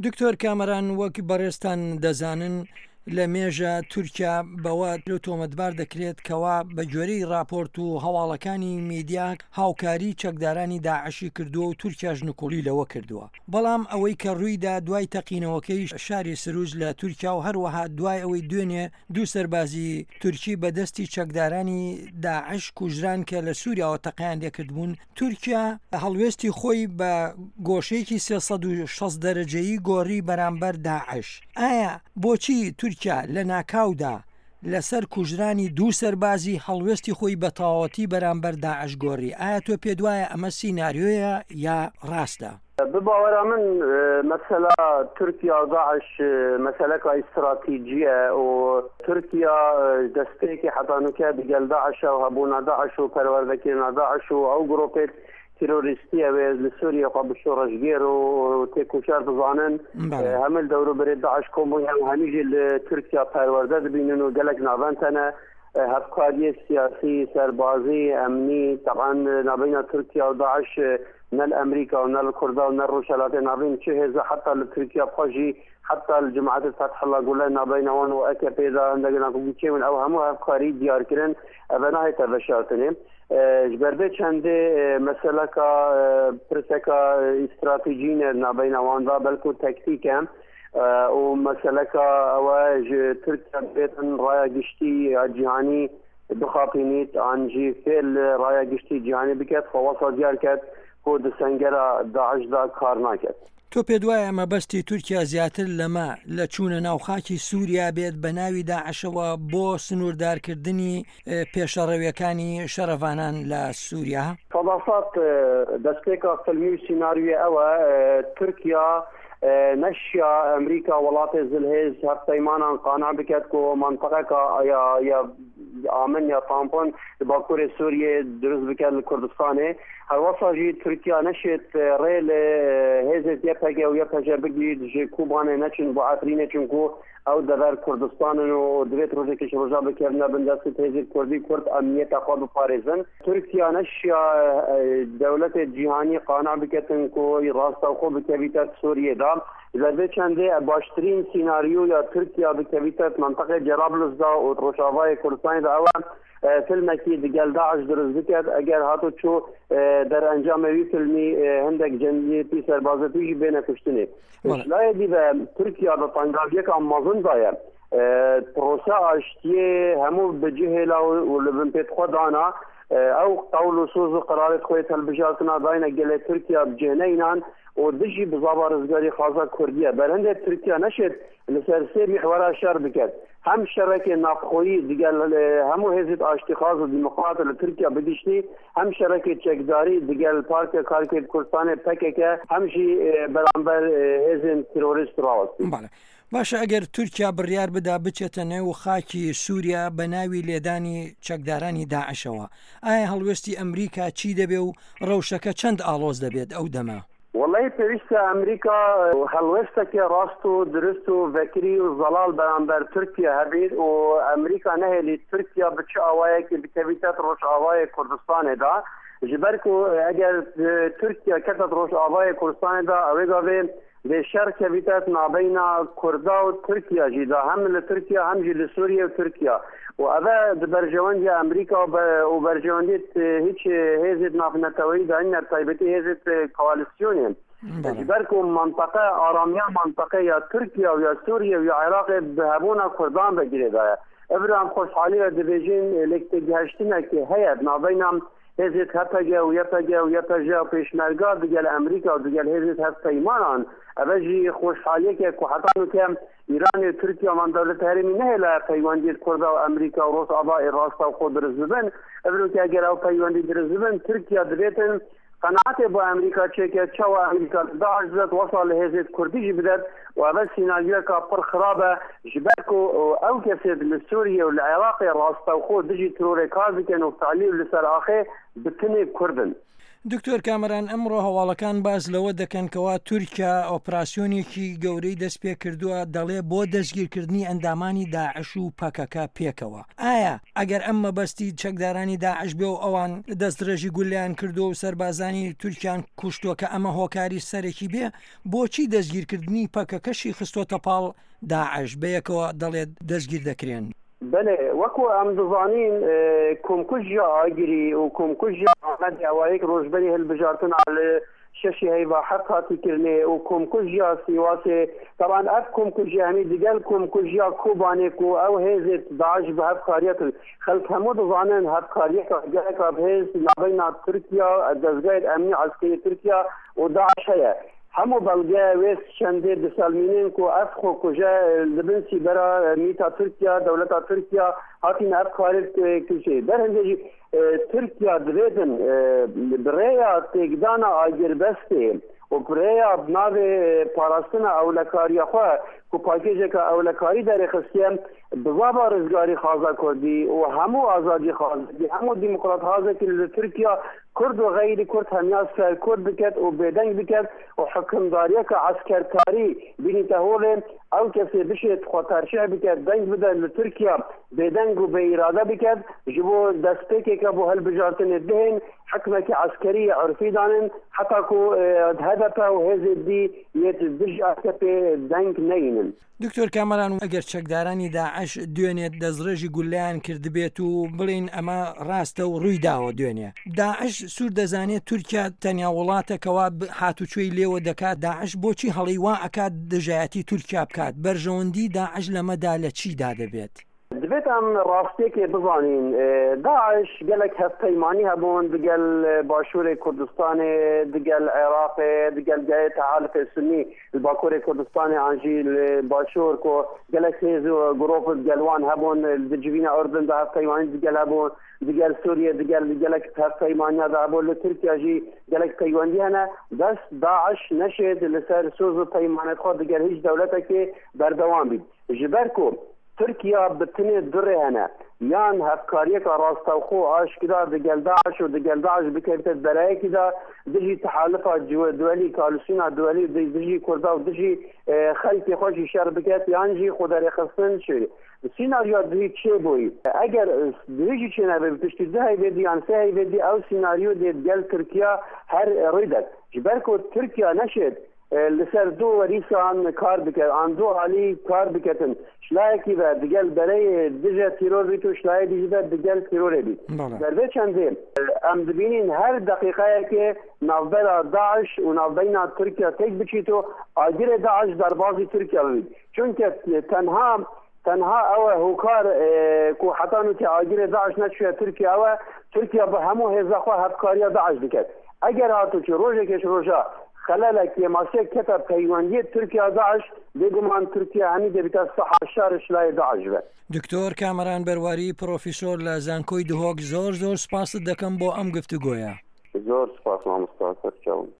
دکتۆر کامەران وەک بەڕێستان دەزانن لە مێژە تورکیا بەوە تۆمەتبار دەکرێت کەوا بە گوێرەی راپۆرت و هەواڵەکانی میدیا هاوکاری چەکدارانی داعشی کردووە و تورکیا ژنوکۆڵی لەوە کردووە. بەڵام ئەوەی کە ڕوویدا دوای تەقینەوەکەی شاری سروج لە تورکیا و هەروەها دوای ئەوەی دوێنێ دوو سەربازی تورکی بەدەستی چەکدارانی داعش کوژران کە لە سووریاوە تەقیان لێکردبوون، تورکیا هەڵوێستی خۆی بە گۆشەیەکی 360 دەرەجەیی گۆڕی بەرامبەر داعش. ئایا بۆچی تورکیا لە ناکاودا لەسەر کوژرانی دوو سەربازی هەڵوێستی خۆی بە تەواوەتی بەرامبەر داعش گۆڕی؟ ئایا تۆ پێ وایە ئەمە سیناریۆیە یا ڕاستە؟ بباوەرە من مەسەلا تورکیا و داعش مەسەلەکە ئیستراتیجیە و تورکیا دەستێکی حەتانوکە دەگەل داعشە و هەبوونا داعش و پەروەردەکردنا داعش و ئەو گرۆپێت تیرۆریستی ئەوێ لە سووریا خوا بشۆڕەشگێر و تێکوشار بزانن هەمل دەورە بەرێ داعش کۆمبوون هەمیژی لە تورکیا پەروەردە دەبینن و گەلک ناوەندتەنە هەفکاری سیاسی سەربازی ئەمنی طبعا نابینە تورکیا و داعش نل أمريكا ونل الكردة ونل روشالات نابين شهزة حتى لتركيا بخجي حتى الجماعات الفتح الله قول لنا بينهم وأكيد إذا عندنا كل شيء من أوهمها أفكاري ديار كرن أبناء تبشرتني جبربت عندي مسألة برسكا استراتيجية نابين واندا بلكو تكتيكا ومسألة أواج تركيا بيتن رايا جشتي جهاني بخاطينيت عن جي فيل رايا جشتي جهاني بكت فوصل ديار كت خود سنگەرە داعشدا کار ناکرد. تۆ پێ وایە مەبەستی تورکیا زیاتر لەمە لە چوونە ناوخاکی سووریا بێت بە ناوی داعشەوە بۆ سنووردارکردنی پێشەڕەویەکانی شەرەفانان لە سووریا؟ فەڵاسات دەستێکە فیلمی و سیناریۆ ئەوە تورکیا نشيا أمريكا ولاة زلهز هفتيمانا قانع بكتكو منطقة يا آمن يا طامبون باكور سوريا درز بكت الكردستاني هالوصا جي تركيا نشت ريل هزت يبهجة ويبهجة بقي جي كوباني نشن بعثرين چنكو او دبر كردستان و دویت روزی که شروع بکردن بندست تهذیب کردی کرد امنیت خود بپارێزن. ترکیا نشیا دولت جهانی قانع بکتن که راست خود بکویتت سوریه دا لذت چنده باشترین سیناریو یا ترکیا بکویتت منطقه جرابلس دا و روشاوای کردستان دا اول فیلمکی دگل داعش درست بکرد اگر هاتو چو در انجام وی فیلمی هندک جنگی سربازتی بین کشتنی اشلای دی به ترکیا به تنگاویه که امازون دایه پروسه آشتیه همو بجهه لاو لبن پیت خودانا او قول و سوز و قرارت خویت هلبجاتنا داینا گله ترکیا بجهنه اینان و دجی بزابا رزگاری خازا کردیه برهنده ترکیا نشد لسر سه محورا شر بکرد هم شرکه نافخویی دیگر همو هزید آشتیخاز و دیمقراط لترکیا بدیشتی هم شرکه چکداری دیگر پارک کارکرد کردستان پکه همشی برانبر هزین تروریست راوستی. بله. باشە ئەگەر تورکیا بڕیار بدا بچێتە نێو خاکی سووریا بە ناوی لێدانی چەکدارانی داعشەوە، ئایا هەڵوێستی ئەمریکا چی دەبێ و ڕەوشەکە چەند ئاڵۆز دەبێت ئەو دەما؟ والله پێویستە ئەمریکا هەڵوێستێکی ڕاست و درست و ڤەکری و زەڵال بەرامبەر تورکیا هەبێت و ئەمریکا نەهێلی تورکیا بچ ئاوایەکی بکەویتە ڕۆژئاوای کوردستانێدا ji ber ku eger Türkiye ketet rojavayê Kurdistanê da ew gavê lê şer kevîtet nabeyna Kurda û Tirkiya jî da hem li Tirkiya hem jî li Sûriye û Tirkiya û ev di berjewendiya Amerîka û berjewendiyê hiç hêzê navneteweyî da hine taybetî hêzê koalîsyonên ji ber ku mantaqe aramiya mantaqe ya Tirkiya û ya Sûriye û ya Iraqê bi hebûna Kurdan vegirê daye ev ram xweşhalî ve dibêjin lêktegeheştinekê heye nabeyna هزت هپگه و یپگه و پیشمرگا دیگل امریکا و دیگل هزت هفتیمانان اوجی خوشحالیه که حتی که ایران و ترکیه من دولت هرمی نهلا پیوندی کرده و امریکا و روس آبای راست و خود رزبن اولو که اگر او پیوندی رزبن ترکیه دویتن قناعت با امریکا چه که چه و امریکا داعش زد وصل هزت کردی جی بدد و اول سیناریو که پر خرابه جبرکو او کسید لسوریه و العراق راست و خود دیجی ترور کار بکن و تعلیل لسر آخه بتنی کردن. دکتۆر کامەران ئەمڕۆ هەواڵەکان باز لەوە دەکەن کەوا تورکیا ئۆپراسیۆنێکی گەورەی دەست پێ کردووە دەڵێ بۆ دەستگیرکردنی ئەندامانی داعش و پەکەکە پێکەوە. ئایا ئەگەر ئەم مەبەستی چەکدارانی داعش بێ و ئەوان دەستدرێژی گولیان کردو و سەربازانی تورکیان کوشتووە کە ئەمە هۆکاری سەرێکی بێ، بۆچی دەستگیرکردنی پەکەکەشی خستۆتە پاڵ داعش بەیەکەوە دەڵێت دەستگیر دەکرێن؟ بله وەکو ئەم دەزانین کۆمکوژیا ئاگیری و کۆمکوژیا ئەحمەد ئەوایەک ڕۆژبەری هەڵبژارتن لە شەشی هەیڤا حەق هاتیکردنێ و کۆمکوژیا سیواسێ طبعا ئەف کۆمکوژیا هەمی دیگەل کۆمکوژیا کۆبانێک و ئەو هێزێت داعش بە هەفکاریەت خەڵک هەموو دەزانن هەفکاریەکە گەلێکە بەهێز ناوبەینا تورکیا دەستگای ئەمنی عەسکەری تورکیا و داعش هەیە. همو بلگه ویست چنده بسالمینین که اف خو کجا لبنسی برا میتا ترکیا دولتا ترکیا هاتین اف خارج کشه در هنده ترکیا دویدن بریا تگدانا آگر بسته و بریا بناو پاراستنا اولکاری خواه که پاکیجه که اولکاری در خستیم بوابا رزگاری خوازه کردی و همو آزادی خوازه همو دیموکرات خوازه که ترکیا کرد و غیر کرد همیاز کرد بکد و بدنگ بکد و حکمداریه که عسکرکاری بینی تهوله او کسی بشید خواهترشیح بکد دنگ بده لترکیا بدنگ و به اراده بکد جبو دسته که بو هل بجارتن دهن حکمه که عسکری عرفی دانن حتی که هدف و هزید دی یت دج عسکر دنگ نینن. دکتۆر کامەران ئەگەر چەکدارانی داعش دوێنێت دەستڕێژی گولیان کردبێت و بڵین ئەمە ڕاستە و ڕووی داوە دوێنێ داعش سوور دەزانێت تورکیا تەنیا وڵاتەکەوا هاتوچۆی لێوە دەکات داعش بۆچی هەڵی وا ئەکات دژایەتی تورکیا بکات بەرژەوەندی داعش لەمەدا لە چیدا دەبێت؟ دبێت ئەم ڕاستێکی بزانین داعش gelek hevpeymانî hebûn digel Başûrê Kurdistanê digel Iraqê digel gehê tehalifê Sunnî li Bakurê Kurdistanê an jî li Başûr ku gelek hêz û grûp digel wan hebûn di civîna Urdun de hevpeymanî digel hebûn digel Sûriye digel gelek hevpeymaniya de hebûn li Tirkiye jî gelek peywendî hene dest Daeş neşêd li ser söz û peymanê xwe digel hîç dewletekê berdewam bît ji ber ku ترکیا بتنی دره هنه یان هفکاریه که راستوخو آشکدار دگل داعش و دگل داعش بکرتت برای که دا دجی تحالفا دولی کالوسینا دولی دجی کرده و دجی خلقی خوشی شر بکرت یان جی خودر خستن شوی سیناریو دجی چه بوی اگر دجی چه نبه پشتی ده هی بدی یان سه هی بدی او سیناریو دید گل ترکیا هر ریدت جبر که ترکیا نشد لسر دو وریسان کار بکرد آن دو حالی کار بکردن شلایکی و دیگل برای دیجه تیرور بیت و شلای دیجه دیگل تیرور بیت در به چنده ام دبینین هر دقیقه که نوبر داعش و نوبین ترکیه تک بچیت و آگر داعش در بازی ترکیه بید چون که تنها او هوکار کو حتی نوتی آگر داعش نشوه ترکیه به همو هزاخواه هفکاری داعش بکرد اگر هاتو چه روژه کش روژه خلالك ماسك كتب كيواندية تركيا داعش بيقومان تركيا هنيدة بتاع الشهر شلاي داعش به دکتۆر کامەران بەرواری پرۆفیسۆر لە زانکۆی دهۆک زۆر سپاس دەکەم بۆ ئەم گفتوگۆیە. زۆر سپاس مامۆستا سەرچاوم.